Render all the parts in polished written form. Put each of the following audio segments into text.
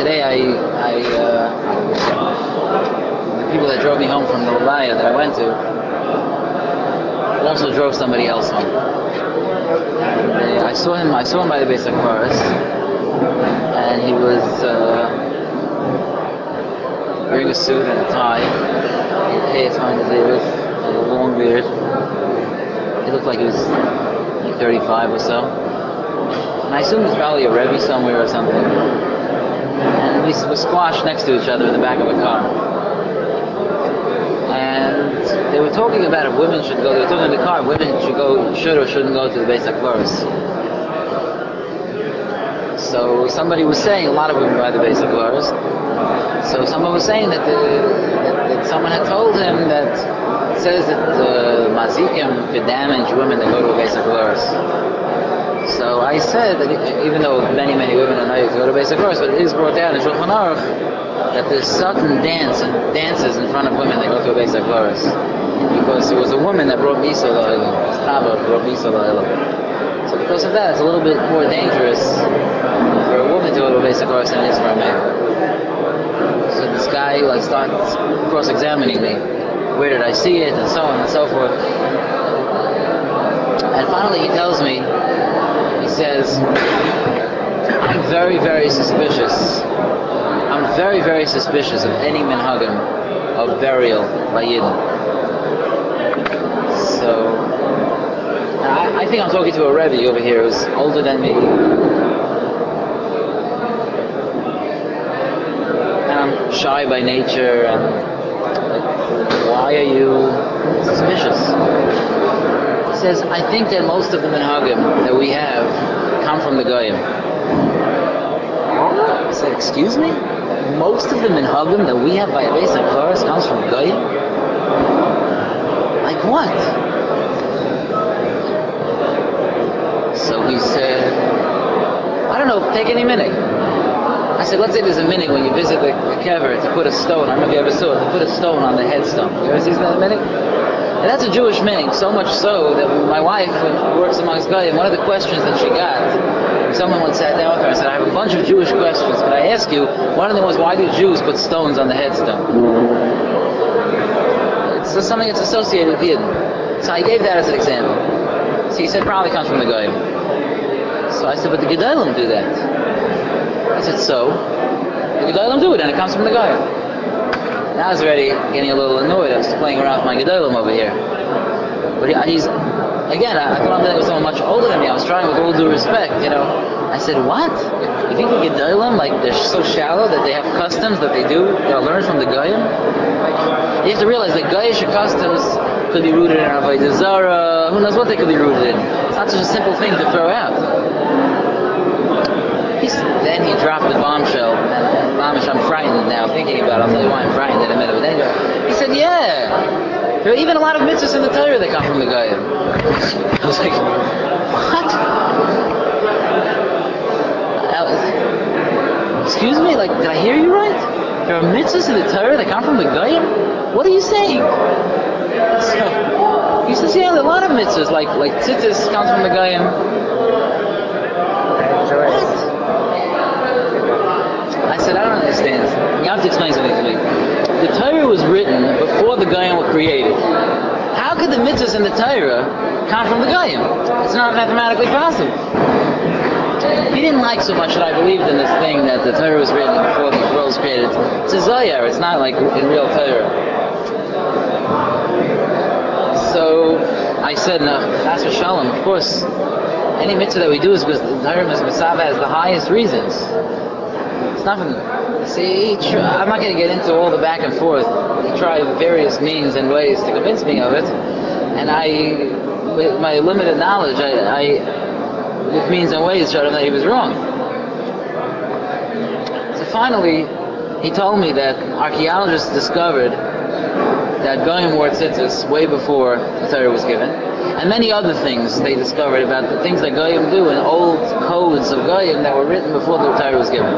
today the people that drove me home from the Levaya that I went to also drove somebody else home. And I saw him by the Beis HaKvaros, and he was wearing a suit and a tie. He had hair behind his ears, a long beard. He looked like he was like 35 or so. And I assumed he was probably a Rebbe somewhere or something. And we were squashed next to each other in the back of a car. And they were talking about if women should go. They were talking in the car, women should or shouldn't go to the Beis HaKvaros. So somebody was saying, a lot of women by the Beis HaKvaros. So someone was saying that someone had told him that it says that mazikim could damage women that go to a Beis HaKvaros. So I said that even though many women are not to go to Beis HaKvaros, but it is brought down in Shulchan Aruch that there's certain dances in front of women that go to a Beis HaKvaros, because it was a woman that brought Misa La'ilam. Tava brought Misa La'ilam. So because of that, it's a little bit more dangerous for a woman to go to a Beis HaKvaros than it is for a man. So this guy starts cross-examining me. Where did I see it, and so on and so forth. And finally he tells me, he says, I'm very, very suspicious. I'm very, very suspicious of any minhagim of burial by Yidden. So, I think I'm talking to a Rebbe over here who's older than me. And I'm shy by nature, and why are you suspicious? He says, I think that most of the minhagim that we have come from the Goyim. I said, excuse me? Most of the minhagim that we have by Beis HaKvaros comes from Goyim? Like what? So he said, I don't know, take any minute. I said, let's say there's a minute when you visit the kever to put a stone, I don't know if you ever saw it, to put a stone on the headstone. You ever seen that minute? And that's a Jewish minute, so much so that my wife, when she works amongst Goyim, one of the questions that she got, someone once sat down with her and said, I have a bunch of Jewish questions, but I ask you, one of them was, why do Jews put stones on the headstone? It's something that's associated with Yidden. So I gave that as an example. So he said, probably comes from the Goyim. So I said, but the Gedolim do that. I said, so? The Gedolim do it, and it comes from the Goyim. Now I was already getting a little annoyed. I was playing around with my Gedolim over here. But he's, again, I thought I'm dealing with someone much older than me. I was trying with all due respect, I said, what? You think the Gedolim, they're so shallow that they have customs that they do, learn from the Goyim? You have to realize that Goyish customs could be rooted in Avodah Zarah. Who knows what they could be rooted in? It's not such a simple thing to throw out. Then he dropped the bombshell, and Mamish, I'm frightened now thinking about it. I'll tell you why I'm frightened in a minute. But then he said, yeah, there are even a lot of mitzvahs in the Torah that come from the Goyim. I was like, what? Excuse me, did I hear you right? There are mitzvahs in the Torah that come from the Goyim? What are you saying? So, he says, yeah, there are a lot of mitzvahs, like tzitzis comes from the Goyim. What? I said, I don't understand. You have to explain something to me. The Torah was written before the Goyim were created. How could the mitzvahs in the Torah come from the Goyim? It's not mathematically possible. He didn't like so much that I believed in this thing that the Torah was written before the world was created. It's a Zohar. It's not like in real Torah. So I said, no, that's for Shalom. Of course, any mitzvah that we do is because the Torah Mitzvah has the highest reasons. It's nothing. See, I'm not going to get into all the back and forth. He tried various means and ways to convince me of it, and with my limited knowledge, with means and ways, showed him that he was wrong. So finally, he told me that archaeologists discovered that Goyim wore tzitzis way before the Torah was given, and many other things they discovered about the things that Goyim do in old codes of Goyim that were written before the Torah was given.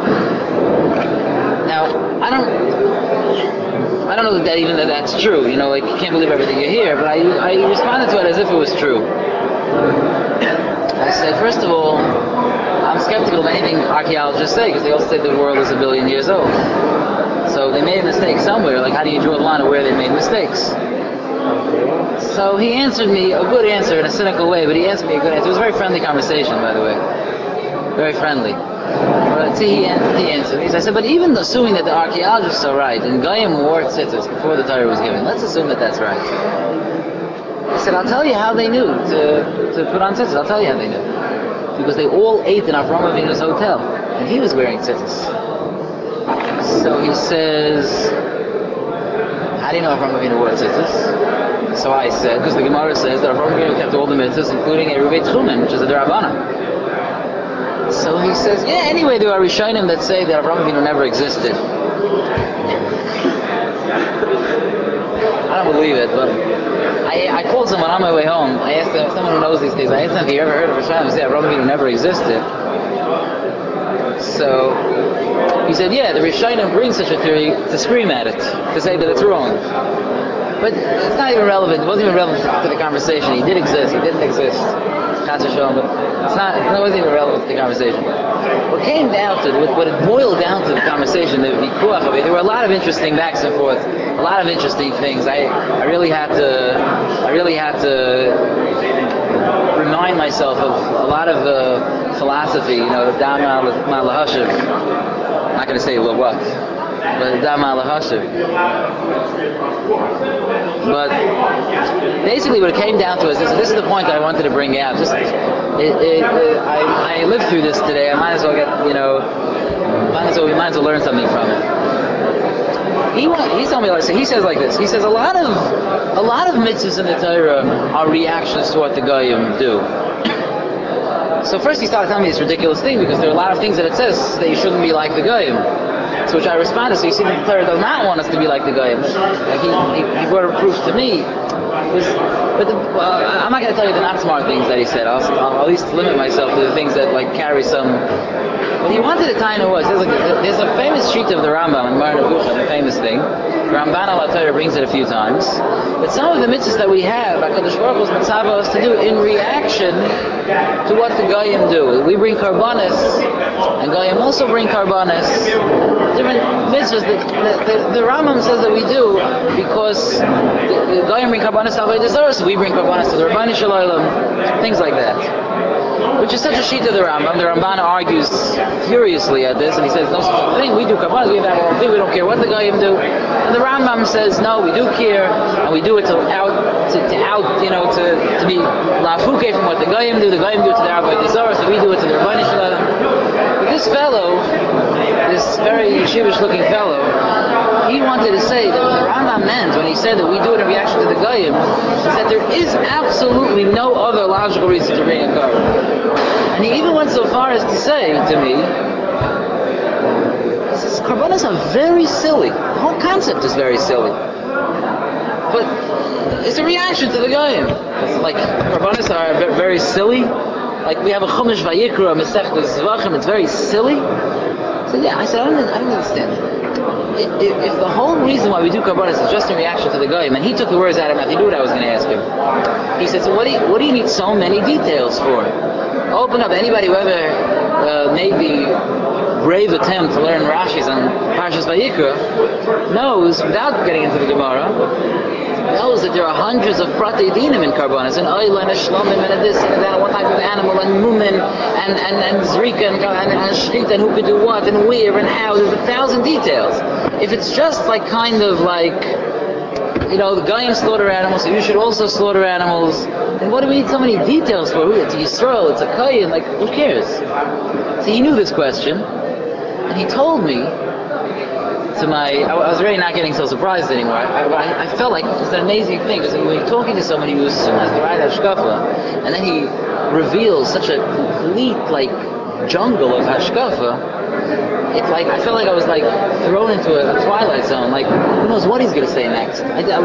Now, I don't know that that's true. You can't believe everything you hear, but I responded to it as if it was true. I said, first of all, I'm skeptical of anything archaeologists say, because they all say the world is 1 billion years old. So they made a mistake somewhere. Like, how do you draw the line of where they made mistakes? So he answered me a good answer in a cynical way, but he answered me a good answer. It was a very friendly conversation, by the way. Very friendly. But see, he answered me. I said, but even assuming that the archaeologists are right, and Goyim wore tzitzis before the Torah was given, let's assume that that's right. I said, I'll tell you how they knew to put on tzitzis. I'll tell you how they knew. Because they all ate in Avraham Avinu's hotel, and he was wearing tzitzis. So he says, how do you know Avraham Avinu wore tzitzis? So I said, because the Gemara says that Avraham Avinu kept all the mitzvahs, including Eruvei Tchumen, which is a D'Rabbanan. So he says, yeah, anyway, there are Rishonim that say that Avraham Avinu never existed. I don't believe it, but I called someone on my way home. I asked them, someone who knows these things, I asked them, have you ever heard of Rishonim who say Avraham Avinu never existed? So he said, yeah, the Rishonim bring such a theory to scream at it, to say that it's wrong. But it's not even relevant. It wasn't even relevant to the conversation. He did exist. He didn't exist. But it wasn't even relevant to the conversation. What came down to, what it boiled down to the conversation, there were a lot of interesting backs and forth, a lot of interesting things. I really had to remind myself of a lot of philosophy, the Dama Malahashiv. I'm not going to say what. But Dama al-Hashiv. But basically what it came down to is this is the point that I wanted to bring out. I lived through this today. I might as well we might as well learn something from it. He's telling me like, he says like this. He says a lot of mitzvahs in the Torah are reactions to what the Goyim do. So first he started telling me this ridiculous thing, because there are a lot of things that it says that you shouldn't be like the Goyim. To which I responded, so you see that the Torah does not want us to be like the Goyim. He brought a proof to me. I'm not going to tell you the not smart things that he said. I'll at least limit myself to the things that carry some. What he wanted to tie in was, there's a famous sheet of the Rambam in Mar Nevuchim, the famous thing. Ramban al Torah brings it a few times. But some of the mitzvahs that we have, HaKadosh Baruch Hu's mitzvah us to do in reaction to what the Goyim do. We bring karbanis, and Goyim also bring karbanis. Different mitzvahs that the Rambam says that we do because the Goyim bring karbanis to Avodah Zarah, so we bring karbanis to the Rabbanu Shalom, things like that. Which is such a sheet of the Rambam. The Ramban argues furiously at this, and he says, no such thing, we do karbanis, we have our own thing, we don't care what the Goyim do. And the Rambam says, no, we do care, and we do it to be lafuke from what the Goyim do. The Goyim do it to their Avodah Zarah, so we do it to the Rabbanu Shalom. But this fellow, this very yeshivish-looking fellow, he wanted to say that what the Rambam meant when he said that we do it in reaction to the Goyim is that there is absolutely no other logical reason to bring a korban. And he even went so far as to say to me, he says, karbanos are very silly. The whole concept is very silly. But it's a reaction to the Goyim. It's like, karbanos are very silly. Like we have a Chumash Vayikra, a Masechta Zvachim, it's very silly. So yeah, I said, I don't understand. If the whole reason why we do karbanos is just in reaction to the Goyim, and he took the words out of my mouth, he knew what I was going to ask him. He said, so what do you need so many details for? Open up, anybody who ever made the brave attempt to learn Rashi's on Parshas Vayikra knows, without getting into the Gemara, knows that there are hundreds of pratei dinim in karbanos, and oila and a shlomim and a this and that, one type of animal, and mumin and zrika and shchita, and who could do what and where and how. There's 1,000 details. If it's just the Goyim slaughter animals, so you should also slaughter animals, then what do we need so many details for? It's a Yisrael, it's a Kohen, who cares? So he knew this question, and he told me, I was really not getting so surprised anymore. I felt like it's an amazing thing, because when you're talking to somebody who assumes the right hashkafa, and then he reveals such a complete jungle of hashkafa, it's like I felt like I was thrown into a twilight zone. Who knows what he's going to say next?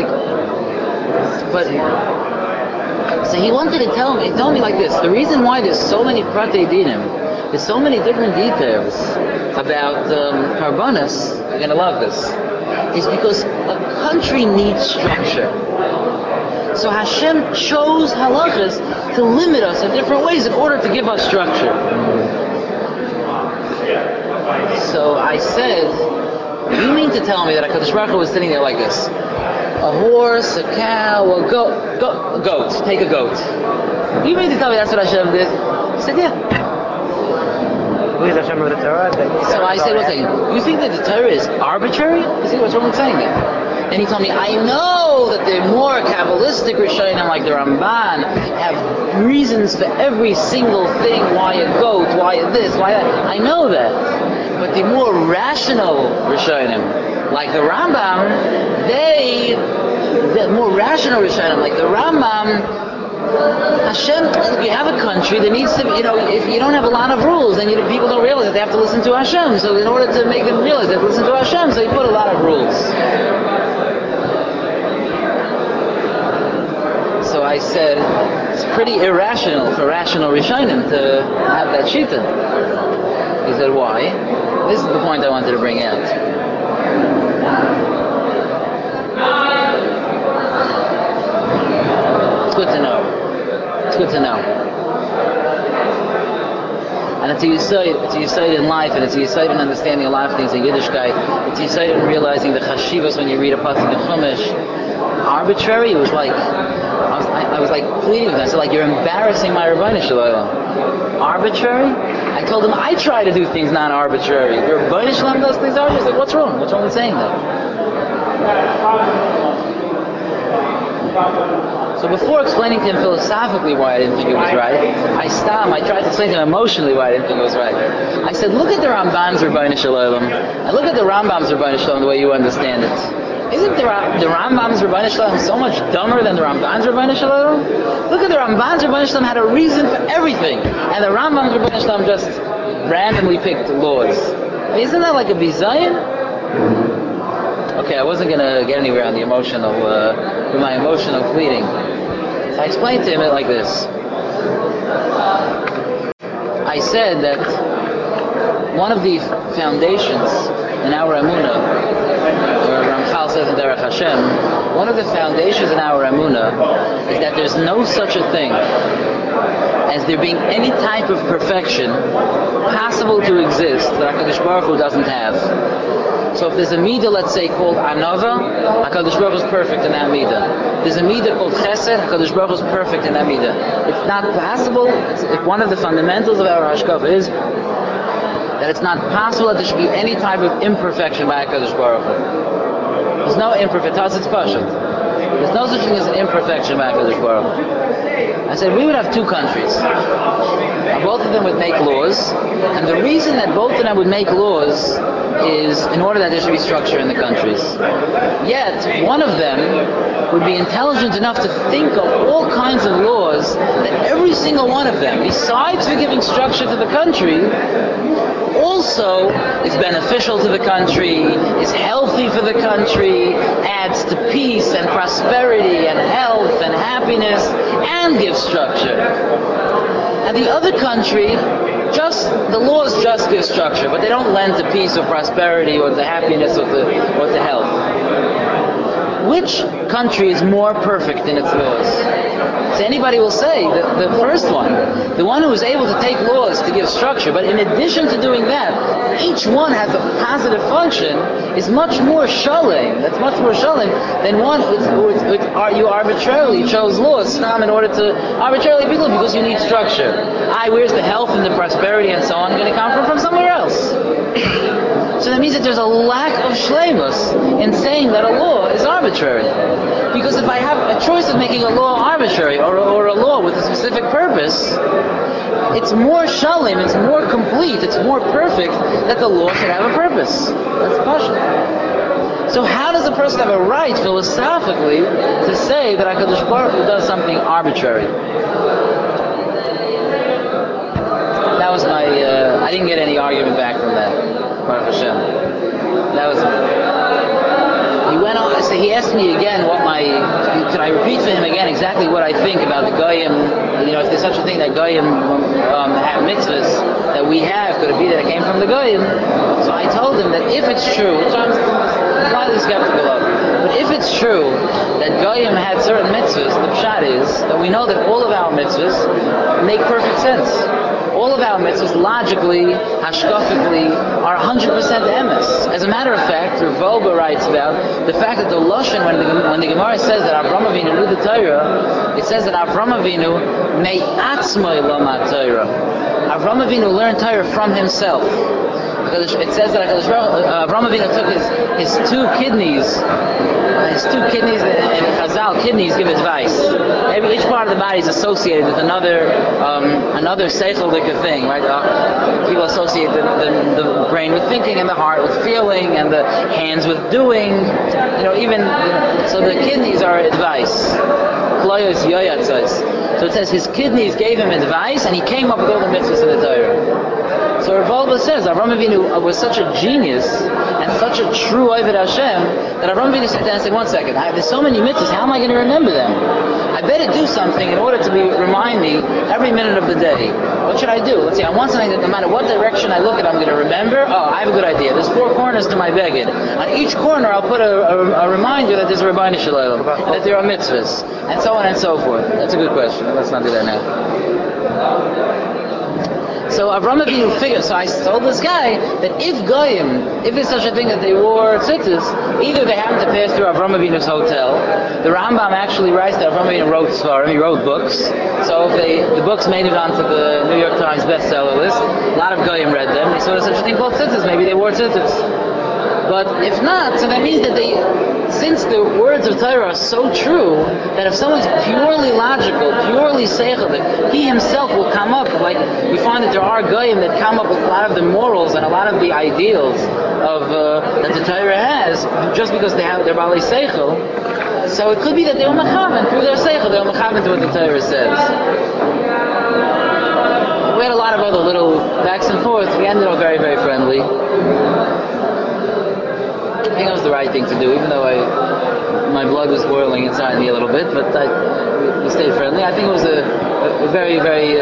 So he wanted to tell me. He told me like this: the reason why there's so many pratei dinim, there's so many different details about karbanos. You're going to love this. Is because a country needs structure. So Hashem chose halachas to limit us in different ways in order to give us structure. So I said, you mean to tell me that HaKadosh Baruch Hu was sitting there like this? A horse, a cow, a goat. Take a goat. You mean to tell me that's what Hashem did? He said, yeah. Who is Hashem of the Torah? So I said, you think that the Torah is arbitrary? You see what's wrong with saying that? And he told me, I know that the more Kabbalistic Rishonim like the Ramban have reasons for every single thing, why a goat, why this, why that. I know that. But the more rational Rishonim, like the Rambam, the more rational Rishonim, like the Rambam, Hashem, if you have a country that needs to, if you don't have a lot of rules, then people don't realize that they have to listen to Hashem. So in order to make them realize they have to listen to Hashem, so you put a lot of rules. So I said, it's pretty irrational for rational Rishonim to have that shita. He said, why? This is the point I wanted to bring out. It's good to know. It's good to know. And it's a yesod in life, and it's a yesod in understanding a lot of things in Yiddishkeit. It's a yesod in realizing the chashivas when you read a pasuk in Chumash. Arbitrary, it was like, I was like pleading with him. I said, like, you're embarrassing my Rebbeinu Shalom. Arbitrary? I told him I try to do things non-arbitrary. Your Rebbeinu Shalom does things arbitrary. I said, what's wrong? What's wrong with saying that? So before explaining to him philosophically why I didn't think it was right, I stopped. I tried to explain to him emotionally why I didn't think it was right. I said, look at the Ramban's Rebbeinu Shalom, and look at the Rambam's Rebbeinu Shalom the way you understand it. Isn't the Rambam's Rebbeinu Shalom so much dumber than the Ramban's Rebbeinu Shalom? Look at the Ramban's Rebbeinu Shalom had a reason for everything, and the Rambam's Rebbeinu Shalom just randomly picked laws. Isn't that like a bizayon? Okay, I wasn't going to get anywhere on the emotional, with my emotional pleading. So I explained to him it like this. I said that one of the foundations in our Emunah, or Ramchal says in Derech Hashem, one of the foundations in our Emunah is that there's no such a thing as there being any type of perfection possible to exist that HaKadosh Baruch Hu doesn't have. So if there's a midah, let's say, called Anava, HaKadosh Baruch Hu is perfect in that midah. There's a midah called Chesed, HaKadosh Baruch Hu is perfect in that midah. It's not possible, if one of the fundamentals of our Hashkafa is that it's not possible that there should be any type of imperfection by HaKadosh Baruch Hu. There's no imperfection, it's Pashut. There's no such thing as an imperfection by HaKadosh Baruch Hu. I said, we would have two countries. Both of them would make laws, and the reason that both of them would make laws is in order that there should be structure in the countries. Yet, one of them would be intelligent enough to think of all kinds of laws that every single one of them, besides for giving structure to the country, also is beneficial to the country, is healthy for the country, adds to peace and prosperity and health and happiness, and gives structure. And the other country, the laws just give structure, but they don't lend to peace or prosperity or to happiness or to health. Which country is more perfect in its laws? So anybody will say the first one, the one who is able to take laws to give structure, but in addition to doing that, each one has a positive function, is much more shalom. That's much more shalom than one you arbitrarily chose laws in order to arbitrarily pick laws because you need structure. Where's the health and the prosperity and so on going to come from somewhere else? So that means that there's a lack of shleimus in saying that a law is arbitrary. Because if I have a choice of making a law arbitrary or a law with a specific purpose, it's more shalom, it's more complete, it's more perfect that the law should have a purpose. That's Pasha. So how does a person have a right philosophically to say that HaKadosh Baruch Hu does something arbitrary? That was my, I didn't get any argument back from that. Baruch Hashem. That was it. He went on, so he asked me again could I repeat for him again exactly what I think about the Goyim, if there's such a thing that Goyim have mitzvahs that we have, could it be that it came from the Goyim? So I told him that if it's true, which I'm slightly skeptical of, but if it's true that Goyim had certain mitzvahs, the pshat is that we know that all of our mitzvahs make perfect sense. All of our mitzvahs, logically, hashkafically, are 100% emes. As a matter of fact, Rav Wolbe writes about the fact that the Lashon, when the Gemara says that Avraham Avinu knew the Torah, it says that Avraham Avinu me'atzmai lamad Torah. Avraham Avinu learned Torah from himself. It says that Avraham Avinu took his two kidneys, and Chazal kidneys give advice. Each part of the body is associated with another seichelic thing, right? People associate the brain with thinking, and the heart with feeling, and the hands with doing. So the kidneys are advice. So it says his kidneys gave him advice, and he came up with all the mitzvahs of the Torah. So Rav Wolbe says Avraham Avinu was such a genius and such a true Oved Hashem that Avraham Avinu sat down and said, one second, there's so many mitzvahs, how am I going to remember them? I better do something in order to remind me every minute of the day. What should I do? Let's see, I want something that no matter what direction I look at, I'm going to remember. Oh, I have a good idea. There's 4 corners to my beged. On each corner, I'll put a reminder that there's a Rebbeinu Shalom, and that there are mitzvahs, and so on and so forth. That's a good question. Let's not do that now. So Avraham Avinu figured, so I told this guy that if it's such a thing that they wore tzitzis, either they happened to pass through Avraham Avinu's hotel. The Rambam actually writes that Avraham Avinu wrote Svarim, he wrote books. So if the books made it onto the New York Times bestseller list, a lot of Goyim read them. They saw there's such a thing called tzitzis, maybe they wore tzitzis. But if not, so that means that since the words of Torah are so true, that if someone's purely logical, purely seichelic, he himself will come up, like we find that there are goyim that come up with a lot of the morals and a lot of the ideals of that the Torah has, just because they're baalei seichel. So it could be that they were mechaven through their seichel, they were mechaven to what the Torah says. We had a lot of other little backs and forths. We ended up very, very friendly. I think it was the right thing to do, even though my blood was boiling inside me a little bit, but we stayed friendly. I think it was a very, very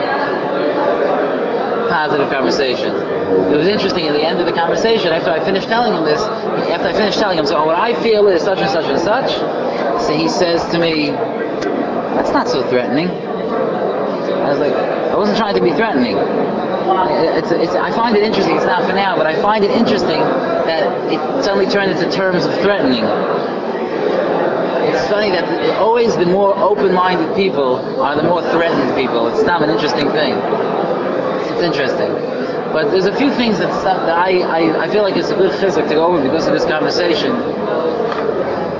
positive conversation. It was interesting at the end of the conversation, after I finished telling him, so what I feel is such and such and such, so he says to me, that's not so threatening. I was like, I wasn't trying to be threatening. I find it interesting, it's not for now, but I find it interesting that it suddenly turned into terms of threatening. It's funny that always the more open-minded people are the more threatened people. It's not an interesting thing. It's interesting. But there's a few things that I feel like it's a good chizuk to go over because of this conversation.